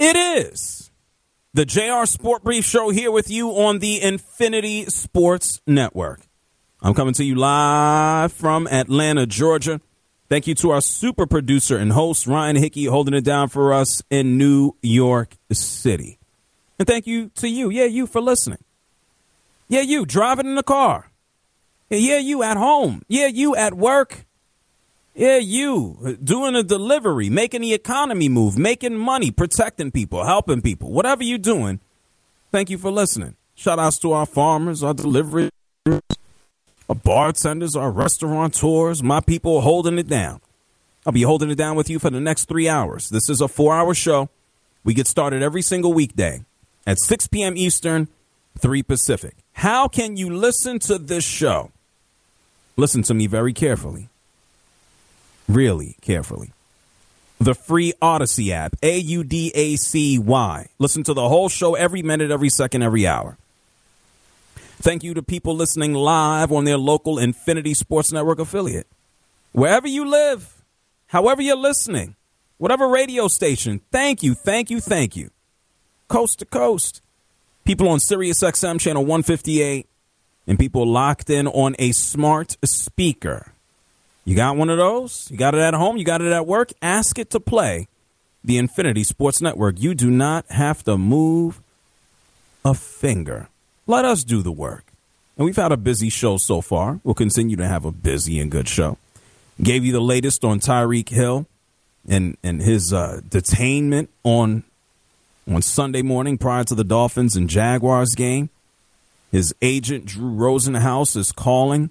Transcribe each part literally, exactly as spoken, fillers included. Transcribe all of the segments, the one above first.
It is the J R Sport Brief Show here with you on the Infinity Sports Network. I'm coming to you live from Atlanta, Georgia. Thank you to our super producer and host, Ryan Hickey, holding it down for us in New York City. And thank you to you, yeah, you, for listening. Yeah, you, driving in the car. Yeah, you at home. Yeah, you at work. Yeah, you doing a delivery, making the economy move, making money, protecting people, helping people. Whatever you're doing, thank you for listening. Shout outs to our farmers, our delivery, our bartenders, our restaurateurs, my people holding it down. I'll be holding it down with you for the next three hours. This is a four-hour show. We get started every single weekday at six p.m. Eastern, three Pacific. How can you listen to this show? Listen to me very carefully. Really carefully. The free Odyssey app, A U D A C Y. Listen to the whole show every minute, every second, every hour. Thank you to people listening live on their local Infinity Sports Network affiliate. Wherever you live, however you're listening, whatever radio station, thank you, thank you, thank you. Coast to coast. People on Sirius X M channel one fifty-eight and people locked in on a smart speaker. You got one of those? You got it at home? You got it at work? Ask it to play the Infinity Sports Network. You do not have to move a finger. Let us do the work. And we've had a busy show so far. We'll continue to have a busy and good show. Gave you the latest on Tyreek Hill and, and his uh, detainment on, on Sunday morning prior to the Dolphins and Jaguars game. His agent, Drew Rosenhaus, is calling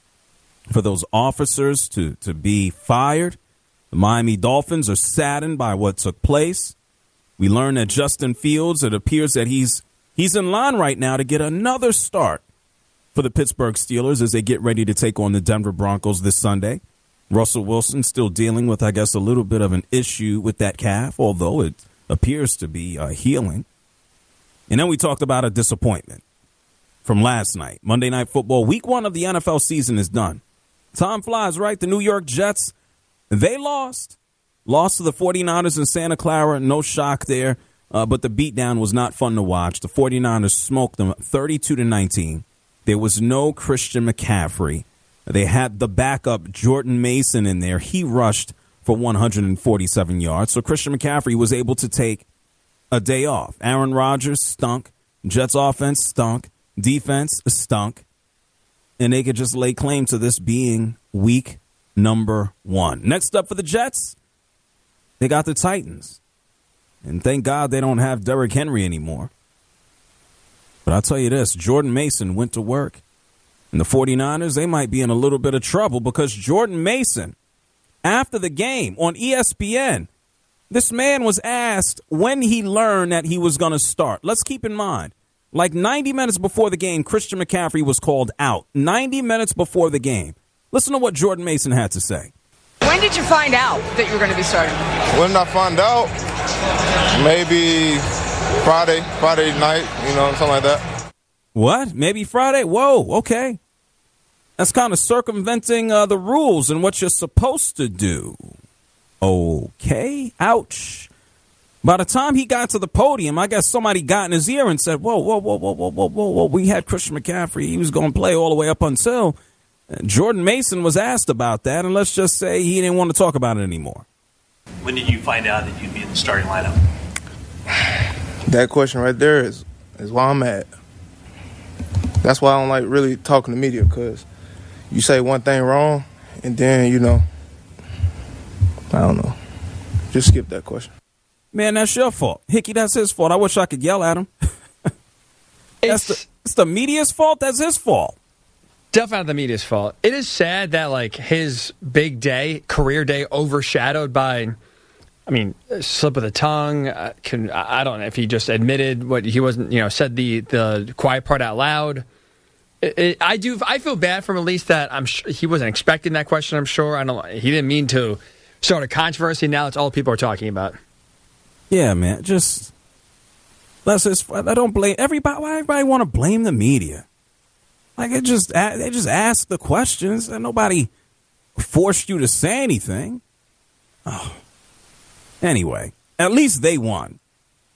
for those officers to, to be fired. The Miami Dolphins are saddened by what took place. We learned that Justin Fields, it appears that he's he's in line right now to get another start for the Pittsburgh Steelers as they get ready to take on the Denver Broncos this Sunday. Russell Wilson still dealing with, I guess, a little bit of an issue with that calf, although it appears to be uh, healing. And then we talked about a disappointment from last night. Monday Night Football, week one of the N F L season is done. Time flies, right? The New York Jets, they lost. Lost to the 49ers in Santa Clara. No shock there. Uh, but the beatdown was not fun to watch. The 49ers smoked them thirty-two to nineteen. There was no Christian McCaffrey. They had the backup Jordan Mason in there. He rushed for one hundred forty-seven yards. So Christian McCaffrey was able to take a day off. Aaron Rodgers stunk. Jets offense stunk. Defense stunk. And they could just lay claim to this being week number one. Next up for the Jets, they got the Titans. And thank God they don't have Derrick Henry anymore. But I'll tell you this, Jordan Mason went to work. And the 49ers, they might be in a little bit of trouble because Jordan Mason, after the game on E S P N, this man was asked when he learned that he was going to start. Let's keep in mind, like ninety minutes before the game, Christian McCaffrey was called out. ninety minutes before the game. Listen to what Jordan Mason had to say. When did you find out that you were going to be starting? When did I find out? Maybe Friday, Friday night, you know, something like that. What? Maybe Friday? Whoa, okay. That's kind of circumventing uh, the rules and what you're supposed to do. Okay, ouch. By the time he got to the podium, I guess somebody got in his ear and said, whoa, whoa, whoa, whoa, whoa, whoa, whoa, whoa. We had Christian McCaffrey. He was going to play all the way up until Jordan Mason was asked about that. And let's just say he didn't want to talk about it anymore. When did you find out that you'd be in the starting lineup? That question right there is, is why I'm at. That's why I don't like really talking to media, because you say one thing wrong and then, you know, I don't know. Just skip that question. Man, that's your fault. Hickey, that's his fault. I wish I could yell at him. that's the, it's the media's fault. That's his fault. Definitely not the media's fault. It is sad that, like, his big day, career day, overshadowed by, I mean, a slip of the tongue. Uh, can, I don't know if he just admitted what he wasn't, you know, said the, the quiet part out loud. It, it, I do. I feel bad for him, at least, that I'm sure he wasn't expecting that question. I'm sure. I don't. He didn't mean to start a controversy. Now it's all people are talking about. Yeah, man. Just let's just. I don't blame everybody. Why everybody want to blame the media? Like it just they just ask the questions and nobody forced you to say anything. Oh. Anyway, at least they won.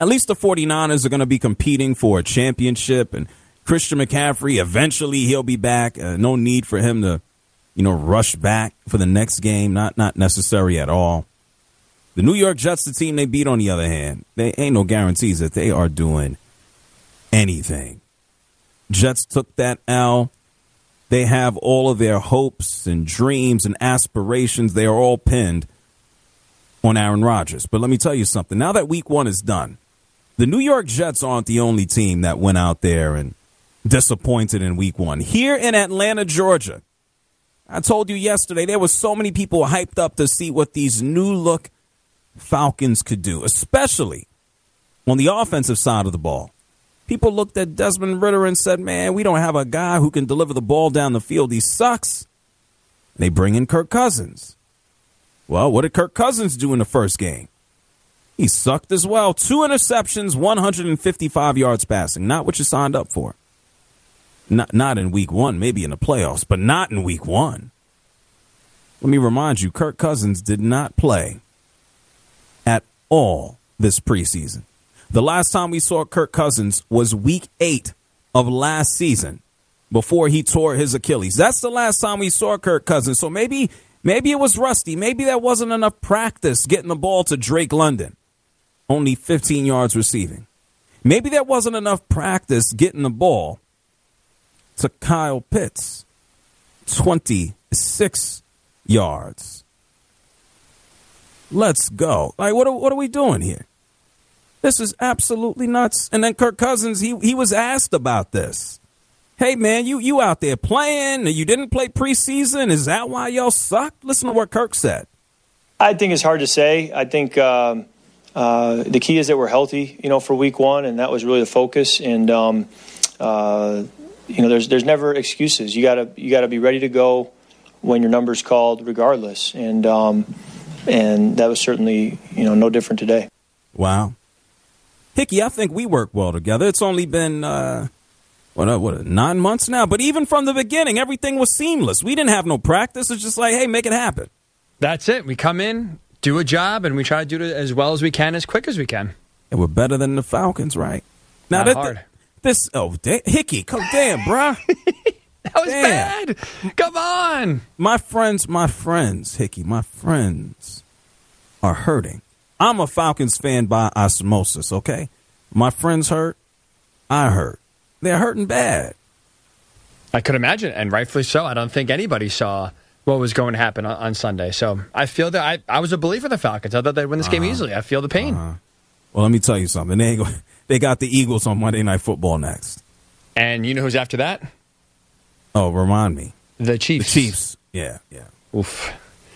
At least the 49ers are going to be competing for a championship, and Christian McCaffrey, eventually he'll be back. Uh, no need for him to, you know, rush back for the next game. Not not necessary at all. The New York Jets, the team they beat, on the other hand, they ain't no guarantees that they are doing anything. Jets took that L. They have all of their hopes and dreams and aspirations. They are all pinned on Aaron Rodgers. But let me tell you something. Now that week one is done, the New York Jets aren't the only team that went out there and disappointed in week one. Here in Atlanta, Georgia, I told you yesterday, there were so many people hyped up to see what these new-look Falcons could do, especially on the offensive side of the ball. People looked at Desmond Ridder and said, man, we don't have a guy who can deliver the ball down the field. He sucks. They bring in Kirk Cousins. Well, what did Kirk Cousins do in the first game? He sucked as well. Two interceptions, one hundred fifty-five yards passing. Not what you signed up for. Not, not in week one, maybe in the playoffs, but not in week one. Let me remind you, Kirk Cousins did not play at all this preseason. The last time we saw Kirk Cousins was week eight of last season before he tore his Achilles. That's the last time we saw Kirk Cousins. So maybe maybe it was rusty. Maybe there wasn't enough practice getting the ball to Drake London. Only fifteen yards receiving. Maybe there wasn't enough practice getting the ball to Kyle Pitts. twenty-six yards. Let's go. Like, what are, what are we doing here? This is absolutely nuts. And then Kirk Cousins, he he was asked about this. Hey, man, you, you out there playing? You didn't play preseason? Is that why y'all sucked? Listen to what Kirk said. I think it's hard to say. I think um, uh, the key is that we're healthy, you know, for week one, and that was really the focus. And, um, uh, you know, there's there's never excuses. You gotta you gotta be ready to go when your number's called, regardless. And um, and that was certainly, you know, no different today. Wow. Hickey, I think we work well together. It's only been, uh, what, uh, what, nine months now? But even from the beginning, everything was seamless. We didn't have no practice. It's just like, hey, make it happen. That's it. We come in, do a job, and we try to do it as well as we can, as quick as we can. And we're better than the Falcons, right? Now, Not that, hard. This, oh, da- Hickey, come, damn, bruh. That was damn. bad. Come on. My friends, my friends, Hickey, my friends are hurting. I'm a Falcons fan by osmosis, okay? My friends hurt. I hurt. They're hurting bad. I could imagine, and rightfully so. I don't think anybody saw what was going to happen on, on Sunday. So I feel that I, I was a believer in the Falcons. I thought they'd win this uh-huh. game easily. I feel the pain. Uh-huh. Well, let me tell you something. They, ain't go, they got the Eagles on Monday Night Football next. And you know who's after that? Oh, remind me. The Chiefs. The Chiefs. Yeah, yeah. Oof.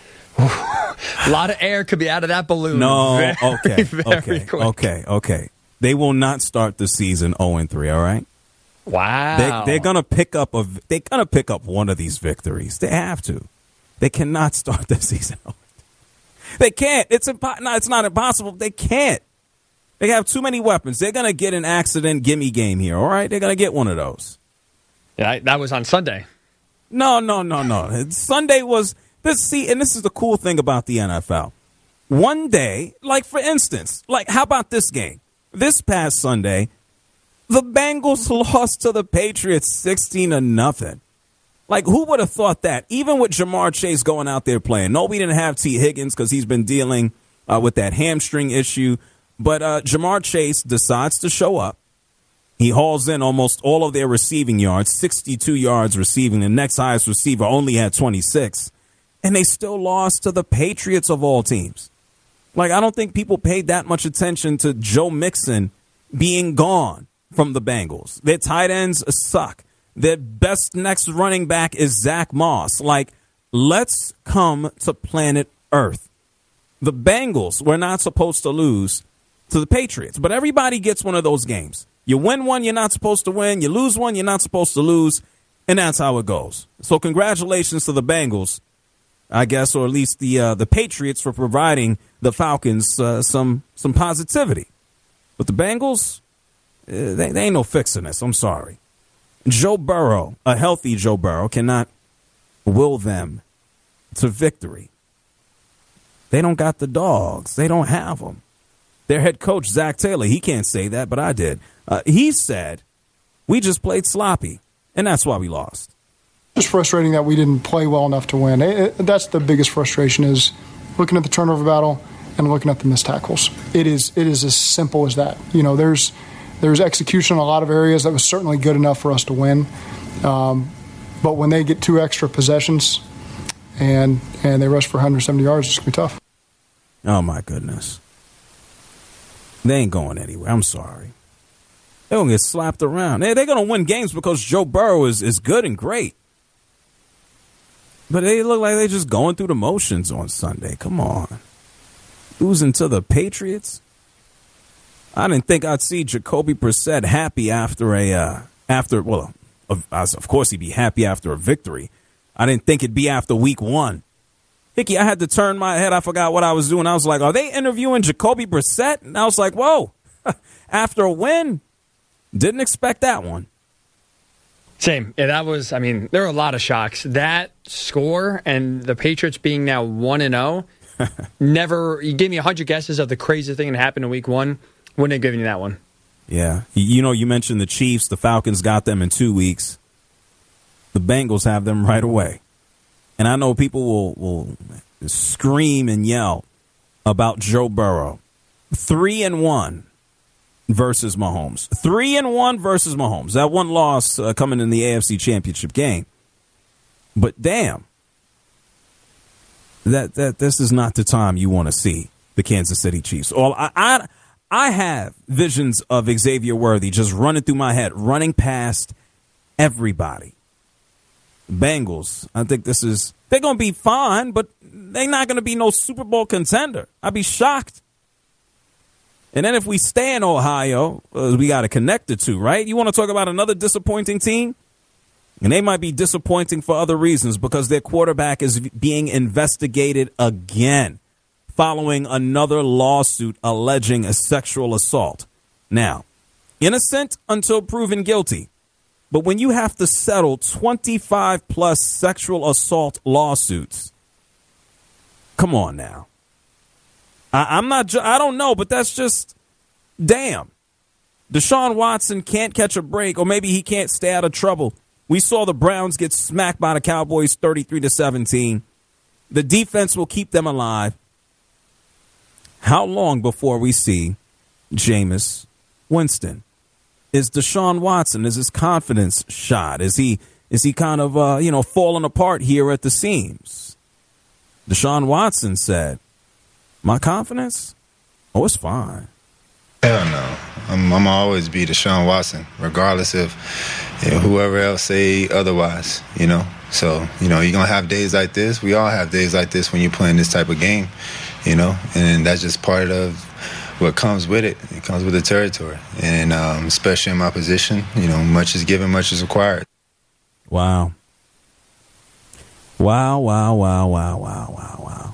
A lot of air could be out of that balloon. No, very, okay, very okay, quick. okay, okay. They will not start the season oh and three, all right? Wow. They, they're going to pick up a they're going to pick up one of these victories. They have to. They cannot start the season oh and three. They can't. It's impo- no, it's not impossible. They can't. They have too many weapons. They're going to get an accident gimme game here, all right? They're going to get one of those. Yeah, that was on Sunday. No, no, no, no. Sunday was this. See, and this is the cool thing about the N F L. One day, like for instance, like how about this game? This past Sunday, the Bengals lost to the Patriots sixteen to nothing. Like, who would have thought that? Even with Jamar Chase going out there playing. No, we didn't have T. Higgins because he's been dealing uh, with that hamstring issue. But uh, Jamar Chase decides to show up. He hauls in almost all of their receiving yards, sixty-two yards receiving. The next highest receiver only had twenty-six. And they still lost to the Patriots of all teams. Like, I don't think people paid that much attention to Joe Mixon being gone from the Bengals. Their tight ends suck. Their best next running back is Zach Moss. Like, let's come to planet Earth. The Bengals were not supposed to lose to the Patriots, but everybody gets one of those games. You win one, you're not supposed to win. You lose one, you're not supposed to lose. And that's how it goes. So congratulations to the Bengals, I guess, or at least the uh, the Patriots for providing the Falcons uh, some some positivity. But the Bengals, uh, they, they ain't no fixing this. I'm sorry. Joe Burrow, a healthy Joe Burrow, cannot will them to victory. They don't got the dogs. They don't have them. Their head coach, Zach Taylor, he can't say that, but I did. Uh, he said, we just played sloppy, and that's why we lost. It's frustrating that we didn't play well enough to win. It, it, that's the biggest frustration, is looking at the turnover battle and looking at the missed tackles. It is it is as simple as that. You know, there's there's execution in a lot of areas that was certainly good enough for us to win. Um, but when they get two extra possessions and and they rush for one hundred seventy yards, it's going to be tough. Oh, my goodness. They ain't going anywhere. I'm sorry. They're going to get slapped around. They, they're going to win games because Joe Burrow is, is good and great. But they look like they're just going through the motions on Sunday. Come on. Losing to the Patriots? I didn't think I'd see Jacoby Brissett happy after a, uh, after, well, of, of course he'd be happy after a victory. I didn't think it'd be after week one. Hickey, I had to turn my head. I forgot what I was doing. I was like, are they interviewing Jacoby Brissett? And I was like, whoa, after a win, didn't expect that one. Same. Yeah, that was, I mean, there were a lot of shocks. That score and the Patriots being now one and oh, never, you gave me one hundred guesses of the craziest thing that happened in week one. Wouldn't have given you that one. Yeah. You know, you mentioned the Chiefs. The Falcons got them in two weeks. The Bengals have them right away. And I know people will, will scream and yell about Joe Burrow. Three and one versus Mahomes. Three and one versus Mahomes. That one loss uh, coming in the A F C Championship game. But damn, that that this is not the time you want to see the Kansas City Chiefs. All I, I I have visions of Xavier Worthy just running through my head, running past everybody. Bengals, I think this is, they're going to be fine, but they're not going to be no Super Bowl contender. I'd be shocked. And then if we stay in Ohio, uh, we got to connect the two, right? You want to talk about another disappointing team? And they might be disappointing for other reasons because their quarterback is being investigated again following another lawsuit alleging a sexual assault. Now, innocent until proven guilty. But when you have to settle twenty-five plus sexual assault lawsuits, come on now. I, I'm not, I don't know, but that's just, damn. Deshaun Watson can't catch a break, or maybe he can't stay out of trouble. We saw the Browns get smacked by the Cowboys thirty-three to seventeen. The defense will keep them alive. How long before we see Jameis Winston? Is Deshaun Watson, is his confidence shot? Is he is he kind of, uh, you know, falling apart here at the seams? Deshaun Watson said, my confidence? Oh, it's fine. Hell no. I'm, I'm always be Deshaun Watson, regardless of, you know, whoever else say otherwise, you know. So, you know, you're going to have days like this. We all have days like this when you're playing this type of game, you know. And that's just part of what comes with it. It comes with the territory. And um, especially in my position, you know, much is given, much is required. Wow. Wow, wow, wow, wow, wow, wow, wow.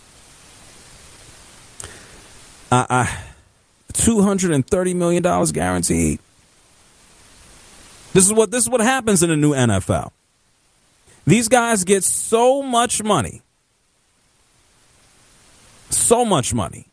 I, I two hundred thirty million dollars guaranteed. This is what this is what happens in the new N F L. These guys get so much money. So much money.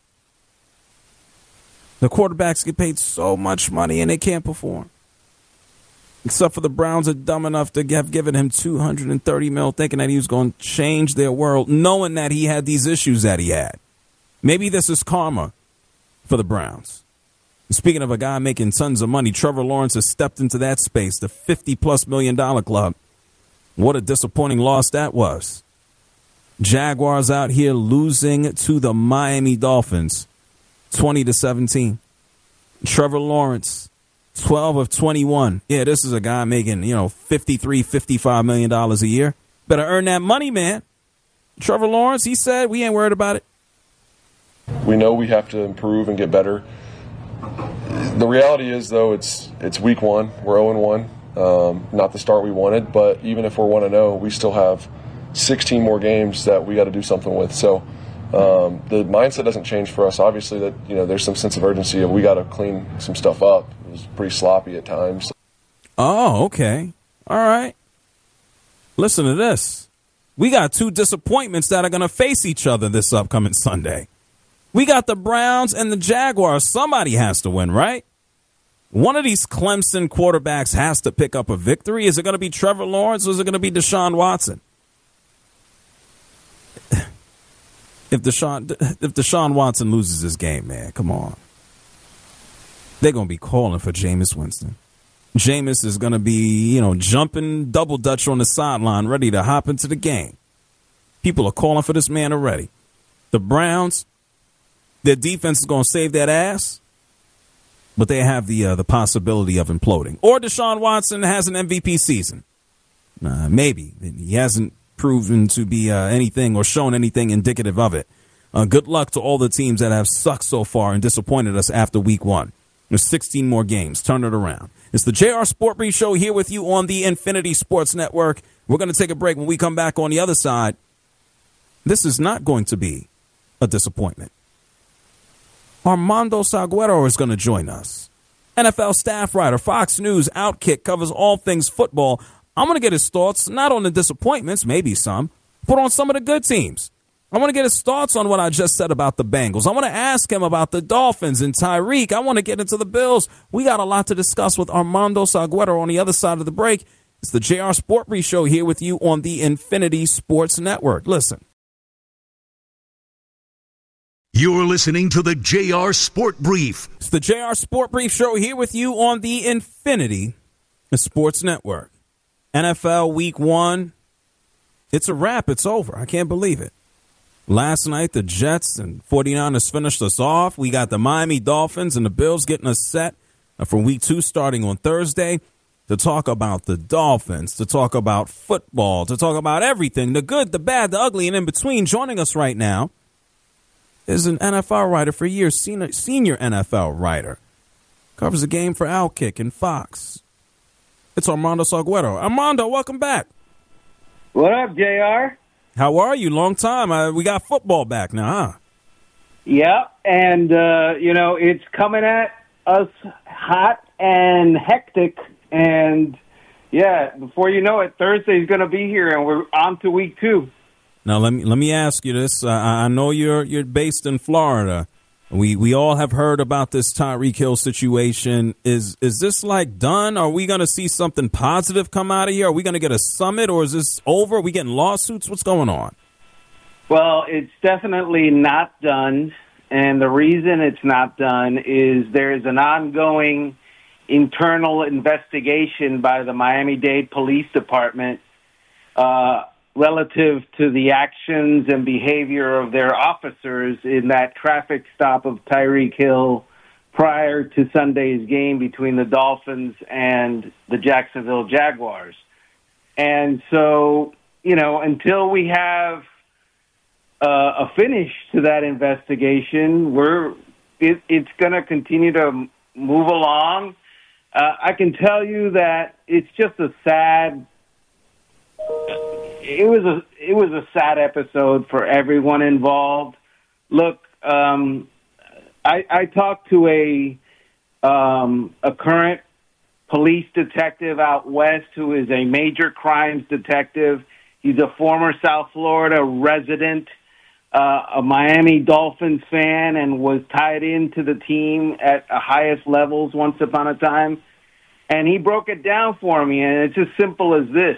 The quarterbacks get paid so much money and they can't perform. Except for the Browns are dumb enough to have given him two hundred thirty mil, thinking that he was going to change their world, knowing that he had these issues that he had. Maybe this is karma for the Browns. And speaking of a guy making tons of money, Trevor Lawrence has stepped into that space, the fifty plus million dollar club. What a disappointing loss that was. Jaguars out here losing to the Miami Dolphins. twenty to seventeen. Trevor Lawrence, twelve of twenty-one. Yeah, this is a guy making, you know, fifty-three, fifty-five million dollars a year. Better earn that money, man. Trevor Lawrence, he said, we ain't worried about it. We know we have to improve and get better. The reality is, though, it's it's week one. We're oh and one. Um, not the start we wanted, but even if we're one and oh, we still have sixteen more games that we got to do something with. So um, the mindset doesn't change for us. Obviously, that you know there's some sense of urgency of we got to clean some stuff up. It was pretty sloppy at times. Oh, okay. All right. Listen to this. We got two disappointments that are going to face each other this upcoming Sunday. We got the Browns and the Jaguars. Somebody has to win, right? One of these Clemson quarterbacks has to pick up a victory. Is it going to be Trevor Lawrence or is it going to be Deshaun Watson? If Deshaun, if Deshaun Watson loses this game, man, come on. They're going to be calling for Jameis Winston. Jameis is going to be, you know, jumping double dutch on the sideline, ready to hop into the game. People are calling for this man already. The Browns, their defense is going to save that ass. But they have the uh, the possibility of imploding. Or Deshaun Watson has an M V P season. Uh, maybe. He hasn't proven to be uh, anything or shown anything indicative of it. Uh, good luck to all the teams that have sucked so far and disappointed us after week one. There's sixteen more games. Turn it around. It's the J R Sport Brief Show here with you on the Infinity Sports Network. We're going to take a break. When we come back on the other side, this is not going to be a disappointment. Armando Salguero is going to join us. N F L staff writer, Fox News Outkick, covers all things football. I'm going to get his thoughts, not on the disappointments, maybe some, but on some of the good teams. I want to get his thoughts on what I just said about the Bengals. I want to ask him about the Dolphins and Tyreek. I want to get into the Bills. We got a lot to discuss with Armando Salguero on the other side of the break. It's the J R Sport Brief Show here with you on the Infinity Sports Network. Listen. You're listening to the J R Sport Brief. It's the J R Sport Brief Show here with you on the Infinity Sports Network. N F L Week One. It's a wrap. It's over. I can't believe it. Last night, the Jets and 49ers finished us off. We got the Miami Dolphins and the Bills getting us set for Week Two starting on Thursday to talk about the Dolphins, to talk about football, to talk about everything, the good, the bad, the ugly, and in between. Joining us right now is an N F L writer for years, senior, senior N F L writer. Covers the game for Outkick and Fox. It's Armando Salguero. Armando, welcome back. What up, J R? How are you? Long time. Uh, we got football back now, huh? Yeah, and, uh, you know, it's coming at us hot and hectic. And, yeah, before you know it, Thursday's going to be here, and we're on to week two. Now, let me let me ask you this. Uh, I know you're you're based in Florida. We we all have heard about this Tyreek Hill situation. Is is this like done? Are we going to see something positive come out of here? Are we going to get a summit, or is this over? Are we getting lawsuits? What's going on? Well, it's definitely not done, and the reason it's not done is there is an ongoing internal investigation by the Miami-Dade Police Department uh relative to the actions and behavior of their officers in that traffic stop of Tyreek Hill prior to Sunday's game between the Dolphins and the Jacksonville Jaguars. And so, you know, until we have uh, a finish to that investigation, we're it, it's going to continue to move along. Uh, I can tell you that it's just a sad It was a it was a sad episode for everyone involved. Look, um, I, I talked to a um, a current police detective out west who is a major crimes detective. He's a former South Florida resident, uh, a Miami Dolphins fan, and was tied into the team at the highest levels once upon a time. And he broke it down for me, and it's as simple as this.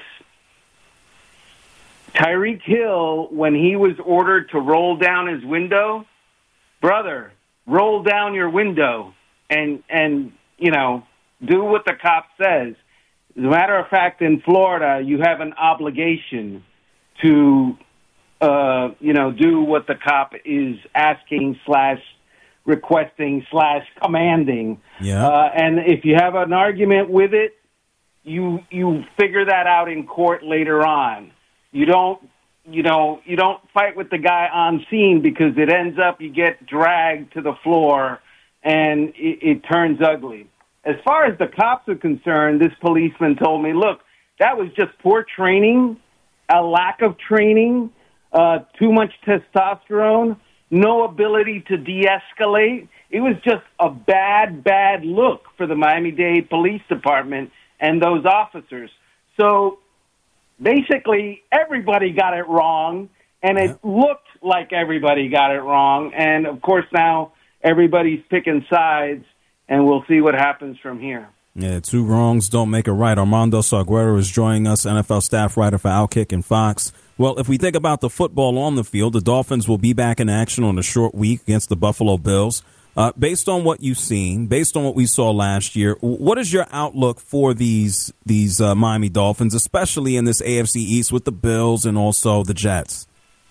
Tyreek Hill, when he was ordered to roll down his window, brother, roll down your window and, and you know, do what the cop says. As a matter of fact, in Florida, you have an obligation to, uh, you know, do what the cop is asking slash requesting slash commanding. Yeah. Uh, and if you have an argument with it, you you figure that out in court later on. You don't, you know, you don't fight with the guy on scene because it ends up you get dragged to the floor and it, it turns ugly. As far as the cops are concerned, this policeman told me, look, that was just poor training, a lack of training, uh, too much testosterone, no ability to de-escalate. It was just a bad, bad look for the Miami-Dade Police Department and those officers. So basically, everybody got it wrong, And it yeah. looked like everybody got it wrong. And, of course, now everybody's picking sides, and we'll see what happens from here. Yeah, two wrongs don't make a right. Armando Salguero is joining us, N F L staff writer for Outkick and Fox. Well, if we think about the football on the field, the Dolphins will be back in action on a short week against the Buffalo Bills. Uh, based on what you've seen, based on what we saw last year, what is your outlook for these these uh, Miami Dolphins, especially in this A F C East with the Bills and also the Jets?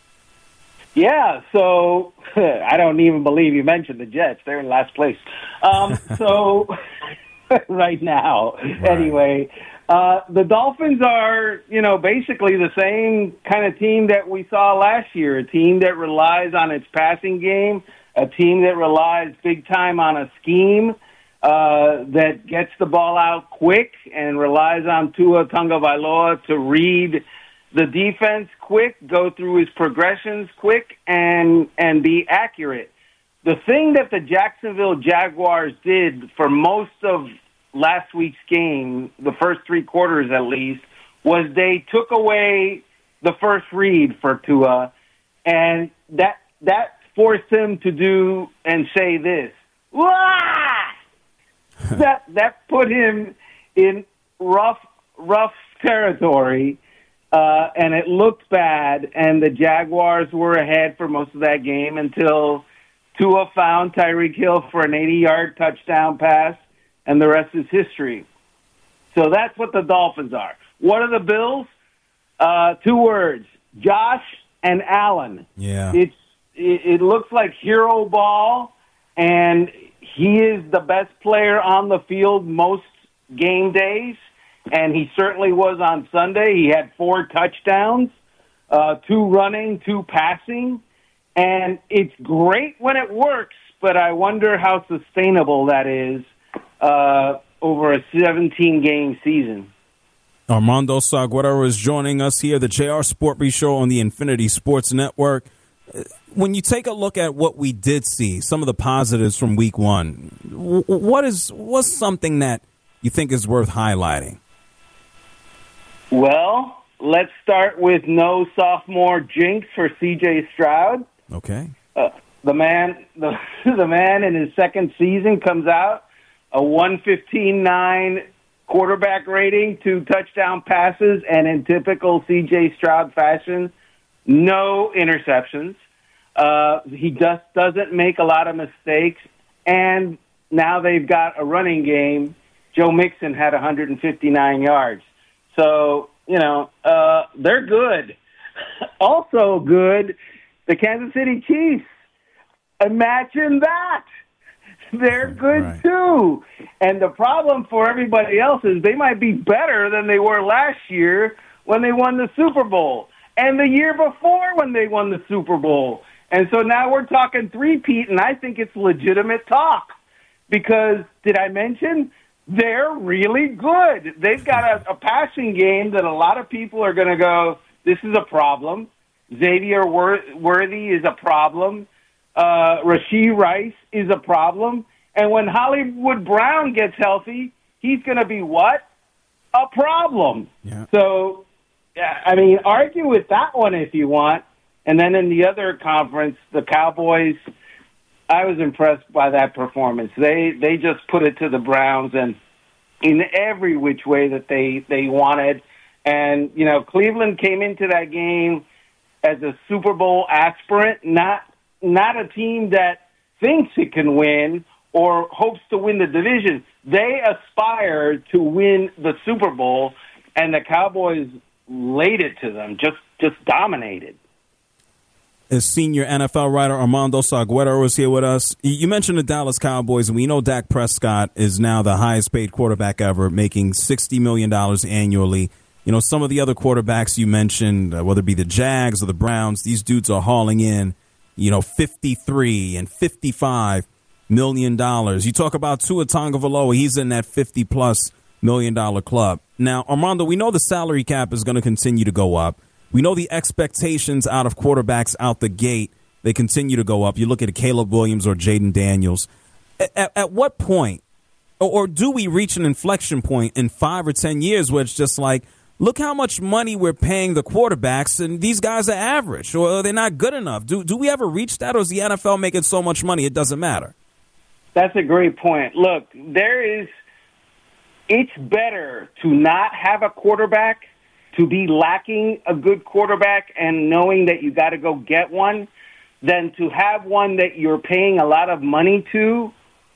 Yeah, so I don't even believe you mentioned the Jets. They're in last place. Um, so right now, right. anyway, uh, the Dolphins are, you know, basically the same kind of team that we saw last year, a team that relies on its passing game, a team that relies big time on a scheme uh, that gets the ball out quick and relies on Tua Tagovailoa to read the defense quick, go through his progressions quick, and and be accurate. The thing that the Jacksonville Jaguars did for most of last week's game, the first three quarters at least, was they took away the first read for Tua, and that that forced him to do and say this. Wah! that that put him in rough rough territory. Uh, and it looked bad, and the Jaguars were ahead for most of that game until Tua found Tyreek Hill for an eighty-yard touchdown pass, and the rest is history. So that's what the Dolphins are. What are the Bills? Uh, two words, Josh and Allen. Yeah. It's, it, it looks like hero ball, and he is the best player on the field most game days. And he certainly was on Sunday. He had four touchdowns, uh, two running, two passing. And it's great when it works, but I wonder how sustainable that is uh, over a seventeen-game season. Armando Salguero is joining us here, the J R Sport Brief Show on the Infinity Sports Network. When you take a look at what we did see, some of the positives from week one, what is what's something that you think is worth highlighting? Well, let's start with no sophomore jinx for C J Stroud. Okay. Uh, the man, the, the man in his second season comes out a one fifteen point nine quarterback rating, two touchdown passes, and in typical C J Stroud fashion, no interceptions. Uh, he just doesn't make a lot of mistakes, and now they've got a running game. Joe Mixon had one fifty-nine yards. So, you know, uh, they're good. Also good, the Kansas City Chiefs. Imagine that. They're good, right. too. And the problem for everybody else is they might be better than they were last year when they won the Super Bowl and the year before when they won the Super Bowl. And so now we're talking three-peat, and I think it's legitimate talk because, did I mention, they're really good. They've got a, a passing game that a lot of people are going to go, this is a problem. Xavier Worthy is a problem. Uh, Rashee Rice is a problem. And when Hollywood Brown gets healthy, he's going to be what? A problem. Yeah. So, I mean, argue with that one if you want. And then in the other conference, the Cowboys, I was impressed by that performance. They they just put it to the Browns and in every which way that they, they wanted. And, you know, Cleveland came into that game as a Super Bowl aspirant, not not a team that thinks it can win or hopes to win the division. They aspire to win the Super Bowl, and the Cowboys laid it to them, just just dominated. As senior N F L writer Armando Salguero is here with us. You mentioned the Dallas Cowboys, and we know Dak Prescott is now the highest paid quarterback ever, making sixty million dollars annually. You know, some of the other quarterbacks you mentioned, uh, whether it be the Jags or the Browns, these dudes are hauling in, you know, fifty-three and fifty-five million dollars. You talk about Tua Tagovailoa, he's in that fifty-plus million dollar club. Now, Armando, we know the salary cap is going to continue to go up. We know the expectations out of quarterbacks out the gate, they continue to go up. You look at Caleb Williams or Jaden Daniels. At, at what point, or, or do we reach an inflection point in five or ten years where it's just like, look how much money we're paying the quarterbacks, and these guys are average, or they're not good enough. Do do we ever reach that, or is the N F L making so much money it doesn't matter? That's a great point. Look, there is – it's better to not have a quarterback, to be lacking a good quarterback and knowing that you got to go get one, than to have one that you're paying a lot of money to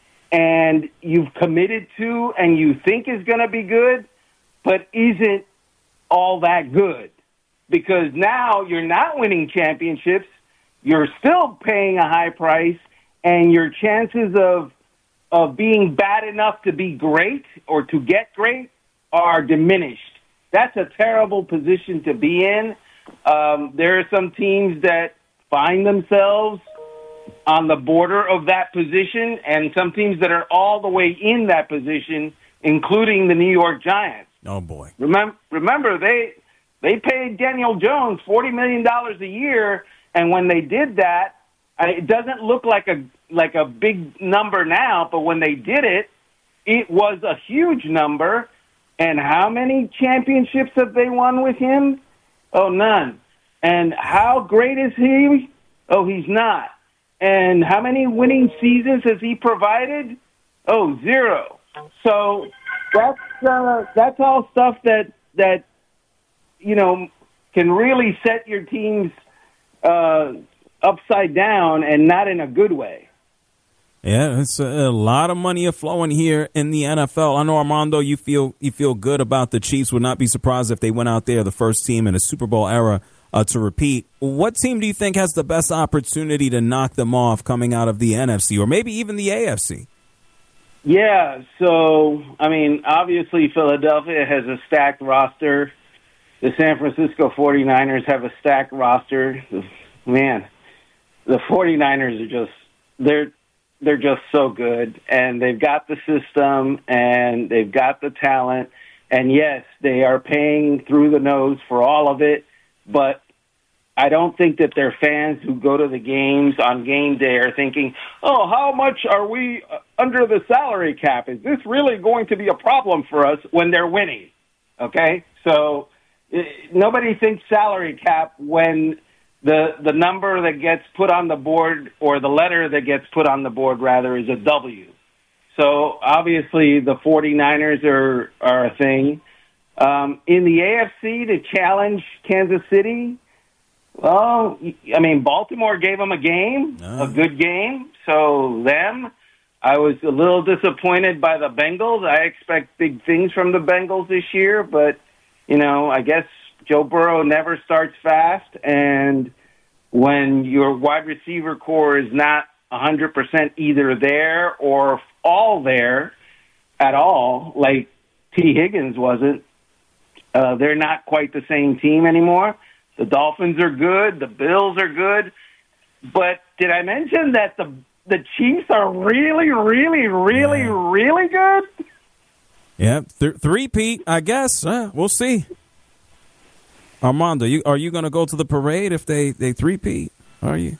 and you've committed to and you think is going to be good, but isn't all that good. Because now you're not winning championships, you're still paying a high price, and your chances of of being bad enough to be great or to get great are diminished. That's a terrible position to be in. Um, there are some teams that find themselves on the border of that position, and some teams that are all the way in that position, including the New York Giants. Oh, boy. Remember, remember they they paid Daniel Jones forty million dollars a year, and when they did that, it doesn't look like a like a big number now, but when they did it, it was a huge number. And how many championships have they won with him? Oh, none. And how great is he? Oh, he's not. And how many winning seasons has he provided? Oh, zero. So that's uh, that's all stuff that that you know can really set your teams uh, upside down, and not in a good way. Yeah, it's a, a lot of money flowing here in the N F L. I know, Armando, you feel you feel good about the Chiefs. Would not be surprised if they went out there, the first team in a Super Bowl era, uh, to repeat. What team do you think has the best opportunity to knock them off coming out of the N F C or maybe even the A F C? Yeah, so, I mean, obviously Philadelphia has a stacked roster. The San Francisco forty-niners have a stacked roster. Man, the forty-niners are just, they're, they're just so good, and they've got the system, and they've got the talent, and yes, they are paying through the nose for all of it, but I don't think that their fans who go to the games on game day are thinking, oh, how much are we under the salary cap? Is this really going to be a problem for us when they're winning? Okay? So it, nobody thinks salary cap when the the number that gets put on the board, or the letter that gets put on the board, rather, is a W. So obviously the forty-niners are, are a thing. Um, in the A F C, to challenge Kansas City, well, I mean, Baltimore gave them a game, oh. a good game. So them, I was a little disappointed by the Bengals. I expect big things from the Bengals this year, but, you know, I guess Joe Burrow never starts fast, and when your wide receiver core is not one hundred percent either there or all there at all, like T. Higgins wasn't, uh, they're not quite the same team anymore. The Dolphins are good. The Bills are good. But did I mention that the the Chiefs are really, really, really, yeah. really good? Yeah, Th- three-peat, I guess. Uh, we'll see. Armando, you, are you going to go to the parade if they, they three-peat? Are you?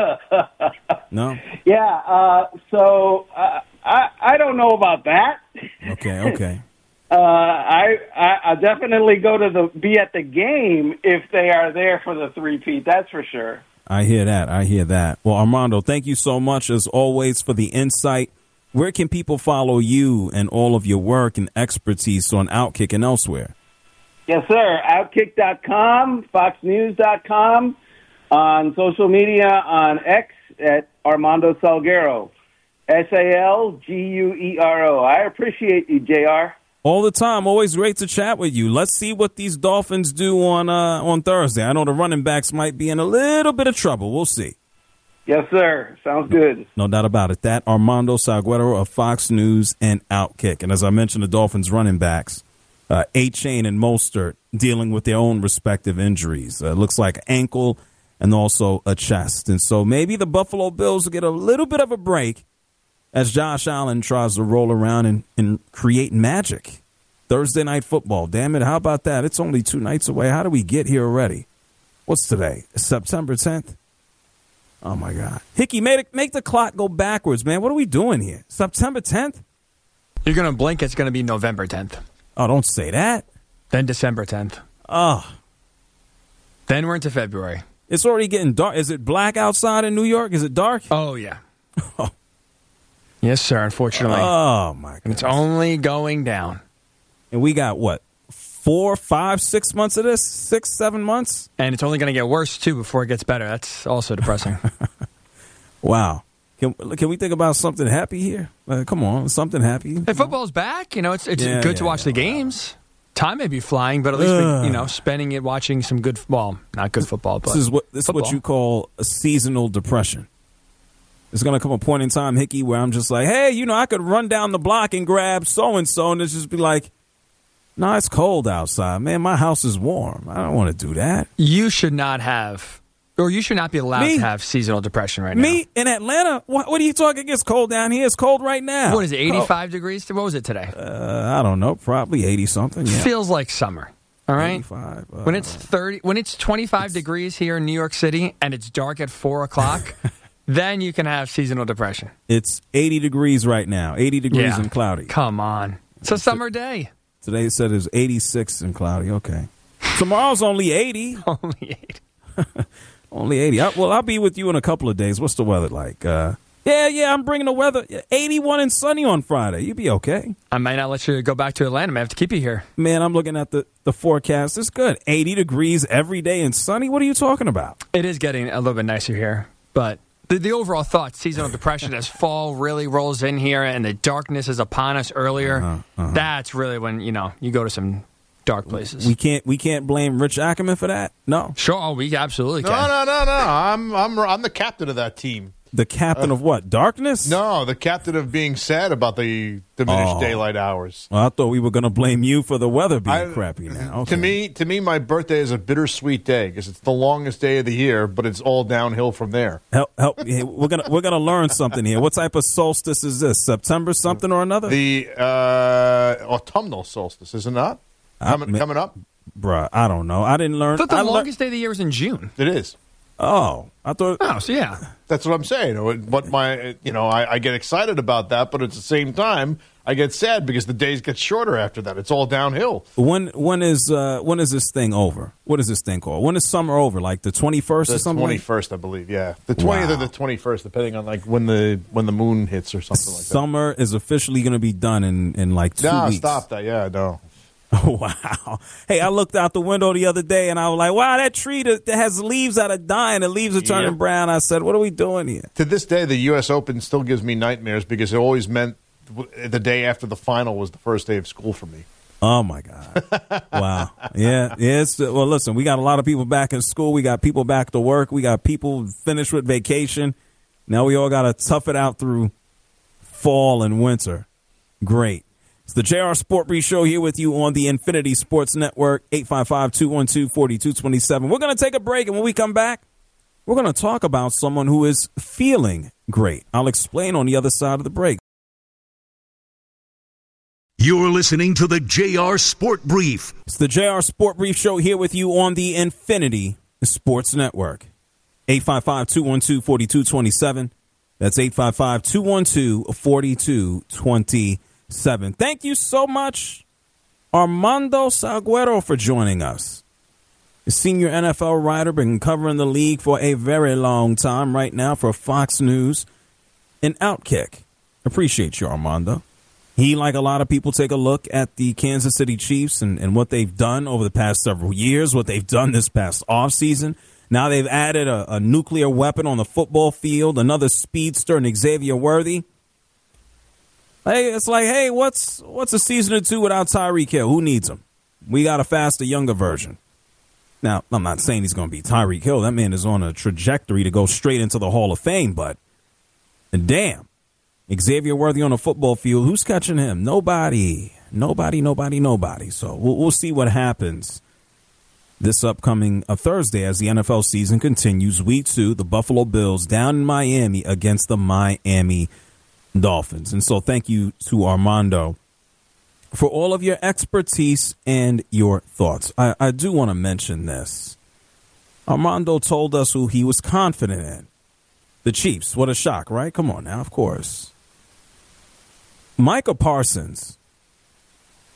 No? Yeah, uh, so uh, I, I don't know about that. Okay, okay. Uh, I, I I definitely go to the be at the game if they are there for the three-peat. That's for sure. I hear that. I hear that. Well, Armando, thank you so much as always for the insight. Where can people follow you and all of your work and expertise on Outkick and elsewhere? Yes, sir. Outkick dot com, Fox News dot com, on social media, on X at Armando Salguero, S A L G U E R O. I appreciate you, J R. All the time. Always great to chat with you. Let's see what these Dolphins do on uh, on Thursday. I know the running backs might be in a little bit of trouble. We'll see. Yes, sir. Sounds good. No, no doubt about it. That Armando Salguero of Fox News and Outkick. And as I mentioned, the Dolphins running backs, uh, A-Chain and Mostert, dealing with their own respective injuries. Uh, looks like ankle and also a chest. And so maybe the Buffalo Bills will get a little bit of a break as Josh Allen tries to roll around and, and create magic. Thursday Night Football. Damn it, how about that? It's only two nights away. How do we get here already? What's today? September tenth? Oh, my God. Hickey, make, it, make the clock go backwards, man. What are we doing here? September tenth? You're going to blink, it's going to be November tenth. Oh, don't say that. Then December tenth. Oh. Then we're into February. It's already getting dark. Is it black outside in New York? Is it dark? Oh, yeah. Yes, sir, unfortunately. Oh, my God. And it's only going down. And we got, what, four, five, six months of this? Six, seven months? And it's only going to get worse, too, before it gets better. That's also depressing. Wow. Can, can we think about something happy here? Uh, come on, something happy. Hey, football's back. You know, it's it's Yeah, good yeah, to watch yeah, the games. Time may be flying, but at least, Ugh. we, you know, spending it watching some good, well, not good football, but This is what this is football. what you call a seasonal depression. There's going to come a point in time, Hickey, where I'm just like, hey, you know, I could run down the block and grab so-and-so, and it's just be like, no, nah, it's cold outside. Man, my house is warm. I don't want to do that. You should not have, or you should not be allowed Me? to have seasonal depression right now. Me in Atlanta? What, what are you talking? It's cold down here. It's cold right now. What is it, eighty-five degrees? What was it today? Uh, I don't know. Probably eighty-something. Yeah. Feels like summer. All right. eighty-five, uh, when it's thirty, when it's twenty-five degrees here in New York City and it's dark at four o'clock, then you can have seasonal depression. It's eighty degrees right now. eighty degrees Yeah. and cloudy. Come on, it's a summer day. Today it said it was eighty-six and cloudy. Okay. Tomorrow's only eighty. Only eighty. Only eighty. I, well, I'll be with you in a couple of days. What's the weather like? Uh, yeah, yeah, I'm bringing the weather. eighty-one and sunny on Friday. You'll be okay. I might not let you go back to Atlanta. I may have to keep you here. Man, I'm looking at the, the forecast. It's good. eighty degrees every day and sunny. What are you talking about? It is getting a little bit nicer here, but the, the overall thought, seasonal depression, as fall really rolls in here and the darkness is upon us earlier, Uh-huh, uh-huh. that's really when, you know, you go to some dark places. We can't we can't blame Rich Ackerman for that. No. Sure, oh, we absolutely No, can. no, no, no. I'm I'm I'm the captain of that team. The captain Uh, of what? Darkness? No, the captain of being sad about the diminished Oh. daylight hours. Well, I thought we were going to blame you for the weather being I- crappy now. To Okay. me, to me, my birthday is a bittersweet day because it's the longest day of the year, but it's all downhill from there. Help! Help! Hey, we're gonna we're gonna learn something here. What type of solstice is this? September something or another? The uh, autumnal solstice, is it not? Coming, I- coming up? Bruh, I don't know. I didn't learn. I thought the I lear- longest day of the year was in June. It is. Oh, I thought. Oh, so yeah. That's what I'm saying. But my, you know, I, I get excited about that, but at the same time, I get sad because the days get shorter after that. It's all downhill. When when is uh, when is this thing over? What is this thing called? When is summer over? Like the twenty first or The something? like- twenty-first, I believe. Yeah, the twentieth Wow. or the twenty-first, depending on like when the when the moon hits or something like that. Summer is officially going to be done in, in like two No, weeks. stop that. Yeah, no. Wow. Hey, I looked out the window the other day and I was like, wow, that tree that, that has leaves that are dying, the leaves are turning Yep. brown. I said, what are we doing here? To this day, the U S Open still gives me nightmares because it always meant w- the day after the final was the first day of school for me. Oh, my God. Wow. Yeah. Yeah. It's, well, listen, we got a lot of people back in school. We got people back to work. We got people finished with vacation. Now we all got to tough it out through fall and winter. Great. It's the J R Sport Brief Show here with you on the Infinity Sports Network, eight five five, two one two, four two two seven. We're going to take a break, and when we come back, we're going to talk about someone who is feeling great. I'll explain on the other side of the break. You're listening to the J R Sport Brief. It's the J R Sport Brief Show here with you on the Infinity Sports Network, eight five five, two one two, four two two seven. That's eight five five, two one two, four two two seven. Thank you so much, Armando Salguero, for joining us. A senior N F L writer, been covering the league for a very long time right now for Fox News and Outkick. Appreciate you, Armando. He, like a lot of people, take a look at the Kansas City Chiefs and, and what they've done over the past several years, what they've done this past offseason. Now they've added a, a nuclear weapon on the football field, another speedster, and Xavier Worthy. Hey, it's like, hey, what's what's a season or two without Tyreek Hill? Who needs him? We got a faster, younger version. Now, I'm not saying he's going to be Tyreek Hill. That man is on a trajectory to go straight into the Hall of Fame, but damn, Xavier Worthy on a football field, who's catching him? Nobody. Nobody, nobody, nobody. So we'll, we'll see what happens this upcoming uh, Thursday as the N F L season continues. Week two, the Buffalo Bills down in Miami against the Miami Dolphins. And so thank you to Armando for all of your expertise and your thoughts. I, I do want to mention this. Armando told us who he was confident in. The Chiefs. What a shock, right? Come on now, of course. Micah Parsons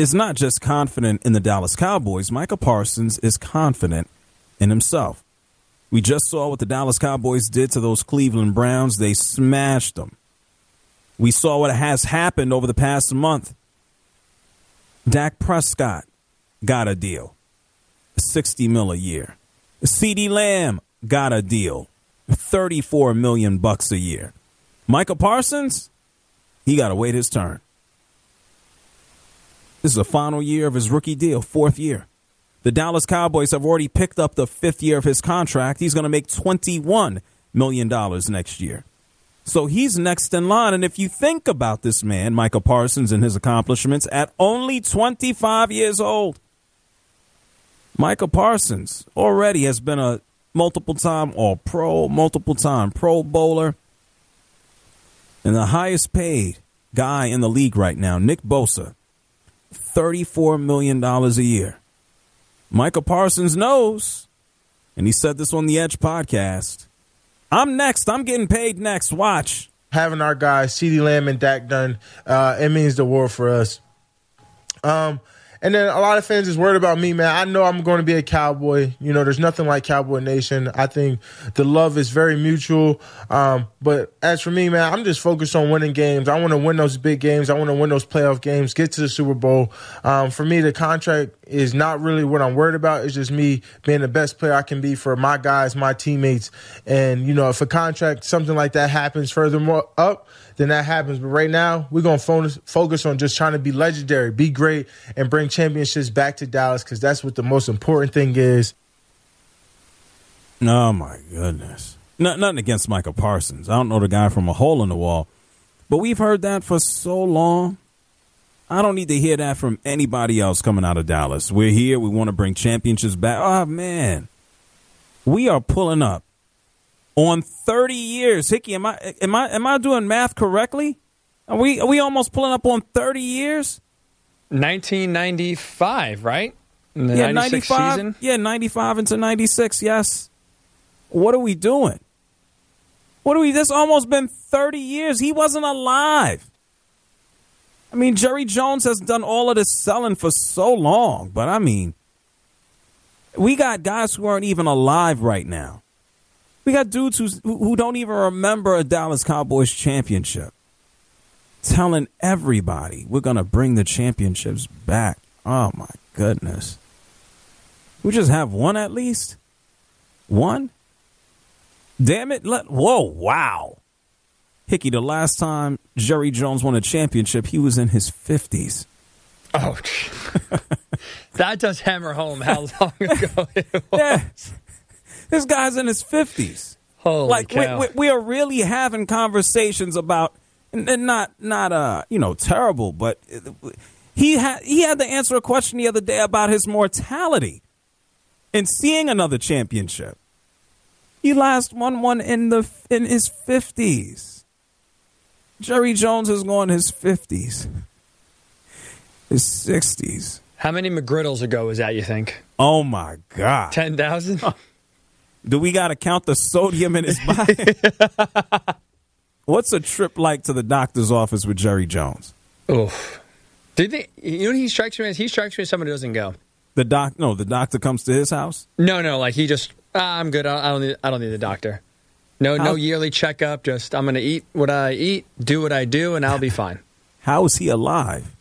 is not just confident in the Dallas Cowboys. Micah Parsons is confident in himself. We just saw what the Dallas Cowboys did to those Cleveland Browns. They smashed them. We saw what has happened over the past month. Dak Prescott got a deal, sixty mil a year. CeeDee Lamb got a deal, thirty-four million bucks a year. Micah Parsons, he got to wait his turn. This is the final year of his rookie deal, fourth year. The Dallas Cowboys have already picked up the fifth year of his contract. He's going to make twenty-one million dollars next year. So he's next in line. And if you think about this man, Micah Parsons, and his accomplishments at only twenty-five years old, Micah Parsons already has been a multiple-time All-Pro, multiple-time Pro Bowler, and the highest paid guy in the league right now, Nick Bosa, thirty-four million dollars a year. Micah Parsons knows, and he said this on the Edge podcast, I'm next. I'm getting paid next. Watch. Having our guys, CeeDee Lamb and Dak done, uh, it means the world for us. Um, and then a lot of fans is worried about me, man. I know I'm going to be a Cowboy. You know, there's nothing like Cowboy Nation. I think the love is very mutual. Um, but as for me, man, I'm just focused on winning games. I want to win those big games. I want to win those playoff games, get to the Super Bowl. Um, for me, the contract is not really what I'm worried about. It's just me being the best player I can be for my guys, my teammates. And, you know, if a contract, something like that happens furthermore up, then that happens. But right now, we're going to focus on just trying to be legendary, be great, and bring championships back to Dallas, because that's what the most important thing is. Oh, my goodness. No, nothing against Micah Parsons. I don't know the guy from a hole in the wall. But we've heard that for so long. I don't need to hear that from anybody else coming out of Dallas. We're here. We want to bring championships back. Oh, man. We are pulling up on thirty years. Hickey, am I am I am I doing math correctly? Are we are we almost pulling up on thirty years? nineteen ninety-five, right? In the yeah, ninety-six ninety-five. season? Yeah, ninety-five into ninety-six. Yes. What are we doing? What are we? This almost been thirty years. He wasn't alive. I mean, Jerry Jones has done all of this selling for so long, but I mean, we got guys who aren't even alive right now. We got dudes who's, who don't even remember a Dallas Cowboys championship, telling everybody we're going to bring the championships back. Oh, my goodness. We just have one at least? One? Damn it. Let, whoa, wow. Hickey, the last time Jerry Jones won a championship, he was in his fifties. Oh, that does hammer home how long ago it was. Yeah. This guy's in his fifties. Holy like cow. We, we, we are really having conversations about, and, and not not uh you know terrible, but he had he had to answer a question the other day about his mortality and seeing another championship. He last won one in the in his fifties. Jerry Jones is going his fifties, his sixties. How many McGriddles ago was that, you think? Oh, my God. ten thousand? Do we got to count the sodium in his body? What's a trip like to the doctor's office with Jerry Jones? Oof. Did they, you know what he strikes me as? He strikes me as someone who doesn't go. The doc? No, the doctor comes to his house? No, no, like he just, ah, I'm good. I don't need, I don't need the doctor. No, How? no yearly checkup. Just I'm going to eat what I eat, do what I do, and I'll be fine. How is he alive?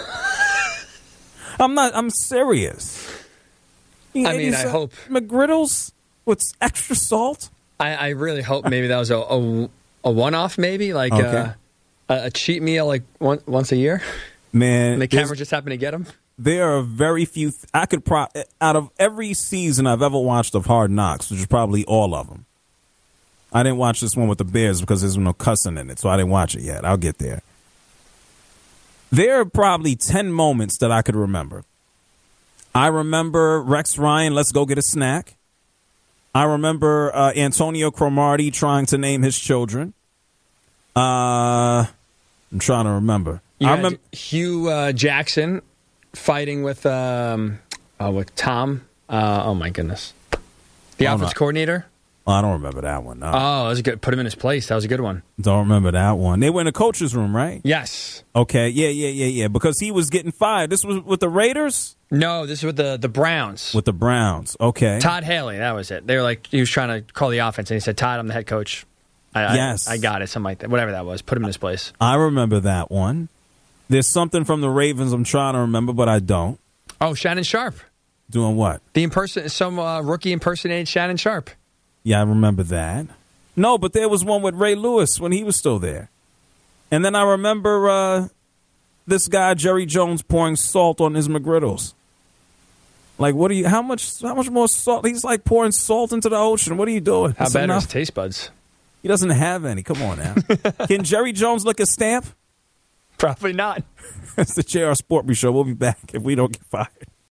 I'm not. I'm serious. He I mean, ate I his, hope. McGriddles with extra salt. I, I really hope maybe that was a a, a one-off, maybe like Okay. a, a cheat meal, like one, once a year. Man, And the there's- camera just happened to get him. there are very few. Th- I could pro out of every season I've ever watched of Hard Knocks, which is probably all of them. I didn't watch this one with the Bears because there's no cussing in it, so I didn't watch it yet. I'll get there. There are probably ten moments that I could remember. I remember Rex Ryan, let's go get a snack. I remember uh, Antonio Cromartie trying to name his children. Uh, I'm trying to remember. You I had remember Hugh uh, Jackson fighting with um, uh, with Tom. Uh, oh my goodness, the Oh, offense no. coordinator. Oh, I don't remember that one. No. Oh, that was a good. Put him in his place. That was a good one. Don't remember that one. They were in the coach's room, right? Yes. Okay. Yeah, yeah, yeah, yeah. Because he was getting fired. This was with the Raiders? No, this is with the, the Browns. With the Browns. Okay. Todd Haley, that was it. They were like, he was trying to call the offense, and he said, Todd, I'm the head coach. I, yes. I, I got it, something like that. Whatever that was. Put him in his place. I remember that one. There's something from the Ravens I'm trying to remember, but I don't. Oh, Shannon Sharp. Doing what? The imperson- Some uh, rookie impersonated Shannon Sharp. Yeah, I remember that. No, but there was one with Ray Lewis when he was still there. And then I remember uh, this guy, Jerry Jones, pouring salt on his McGriddles. Like, what are you, how much How much more salt? He's like pouring salt into the ocean. What are you doing? How That's bad enough. are his taste buds? He doesn't have any. Come on now. Can Jerry Jones lick a stamp? Probably not. That's the J R Sport Brief Show. We'll be back if we don't get fired.